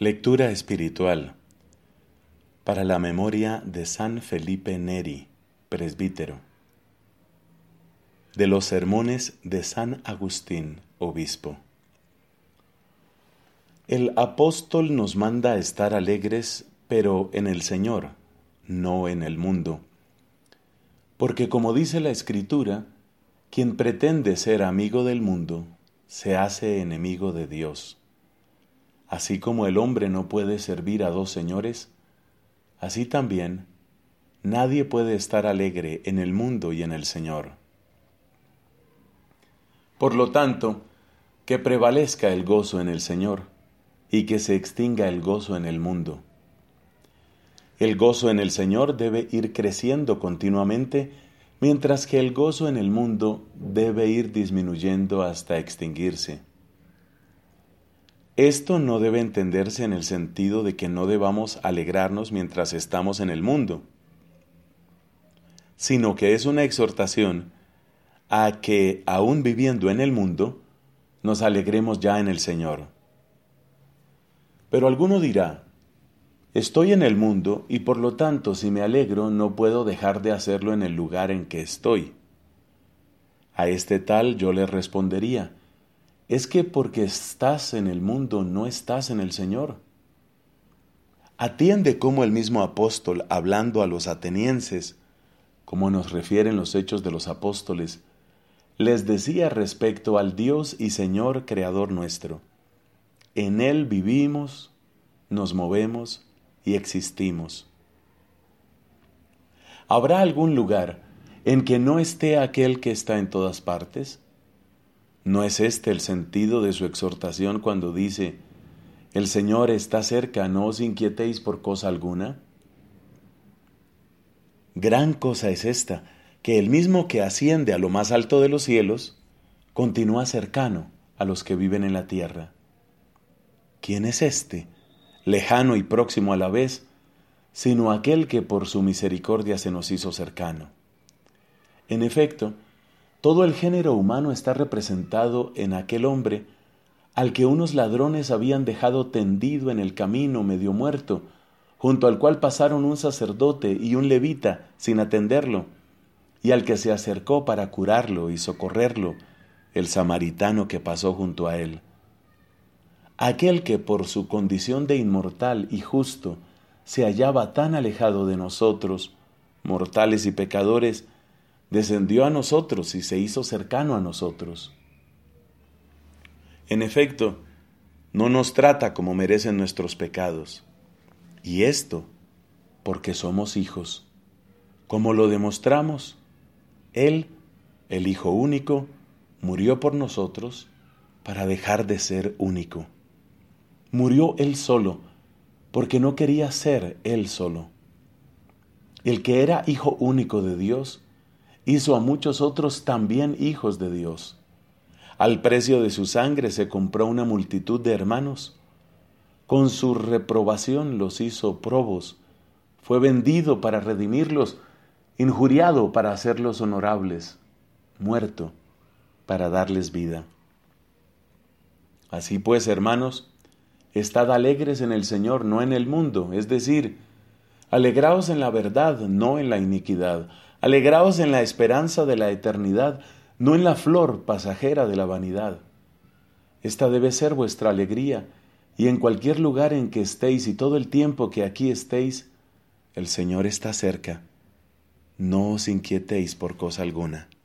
Lectura espiritual para la memoria de San Felipe Neri, presbítero. De los sermones de San Agustín, obispo. El apóstol nos manda a estar alegres, pero en el Señor, no en el mundo. Porque como dice la Escritura, quien pretende ser amigo del mundo, se hace enemigo de Dios. Así como el hombre no puede servir a dos señores, así también nadie puede estar alegre en el mundo y en el Señor. Por lo tanto, que prevalezca el gozo en el Señor y que se extinga el gozo en el mundo. El gozo en el Señor debe ir creciendo continuamente, mientras que el gozo en el mundo debe ir disminuyendo hasta extinguirse. Esto no debe entenderse en el sentido de que no debamos alegrarnos mientras estamos en el mundo, sino que es una exhortación a que, aún viviendo en el mundo, nos alegremos ya en el Señor. Pero alguno dirá, estoy en el mundo y por lo tanto si me alegro no puedo dejar de hacerlo en el lugar en que estoy. A este tal yo le respondería, es que porque estás en el mundo no estás en el Señor. Atiende cómo el mismo apóstol, hablando a los atenienses, como nos refieren los Hechos de los Apóstoles, les decía respecto al Dios y Señor Creador nuestro. En Él vivimos, nos movemos y existimos. ¿Habrá algún lugar en que no esté aquel que está en todas partes? ¿No es este el sentido de su exhortación cuando dice, el Señor está cerca, no os inquietéis por cosa alguna? Gran cosa es esta, que el mismo que asciende a lo más alto de los cielos, continúa cercano a los que viven en la tierra. ¿Quién es este, lejano y próximo a la vez, sino aquel que por su misericordia se nos hizo cercano? En efecto, todo el género humano está representado en aquel hombre al que unos ladrones habían dejado tendido en el camino medio muerto, junto al cual pasaron un sacerdote y un levita sin atenderlo, y al que se acercó para curarlo y socorrerlo, el samaritano que pasó junto a él. Aquel que por su condición de inmortal y justo se hallaba tan alejado de nosotros, mortales y pecadores, descendió a nosotros y se hizo cercano a nosotros. En efecto, no nos trata como merecen nuestros pecados, y esto porque somos hijos. Como lo demostramos, Él, el Hijo único, murió por nosotros para dejar de ser único. Murió Él solo, porque no quería ser Él solo. El que era Hijo único de Dios, hizo a muchos otros también hijos de Dios. Al precio de su sangre se compró una multitud de hermanos. Con su reprobación los hizo probos. Fue vendido para redimirlos, injuriado para hacerlos honorables, muerto para darles vida. Así pues, hermanos, estad alegres en el Señor, no en el mundo, es decir, alegraos en la verdad, no en la iniquidad. Alegraos en la esperanza de la eternidad, no en la flor pasajera de la vanidad. Esta debe ser vuestra alegría, y en cualquier lugar en que estéis y todo el tiempo que aquí estéis, el Señor está cerca. No os inquietéis por cosa alguna.